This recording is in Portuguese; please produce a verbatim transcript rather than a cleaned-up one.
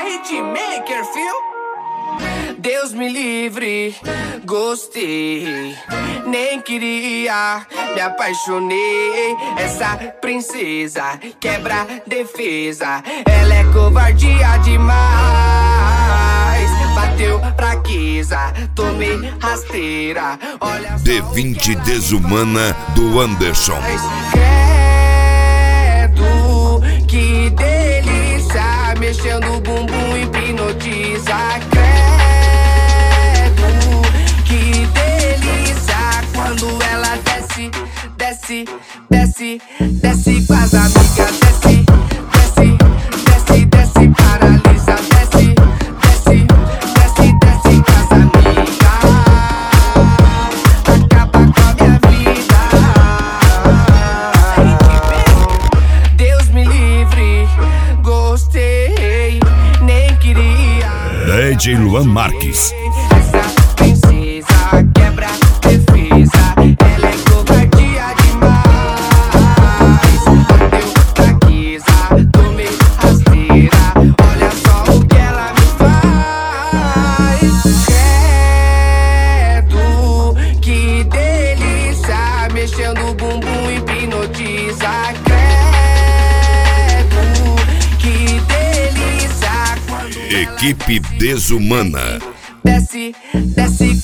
Hitmaker, fio? Deus me livre, gostei, nem queria, me apaixonei. Essa princesa quebra defesa, ela é covardia demais. Bateu fraqueza, tomei rasteira. Olha D vinte Desumana do Anderson. Credo, que delícia, mexendo o bumbum hipnotiza. Credo, que delícia, quando ela desce, desce, desce, desce com as amigas. Desce, desce, desce, desce, paralisa. Desce, desce, desce, desce com as amigas. Acaba com a minha vida. Deus me livre, gostei, nem queria. D J Luan Marques. Essa princesa quebra defesa, ela é covardia demais. Bateu fraqueza, tomei rasteira. Olha só o que ela me faz. Credo, que delícia, mexendo o bumbum hipnotiza. Credo, que delícia, quando Equipe Desumana. desce, desce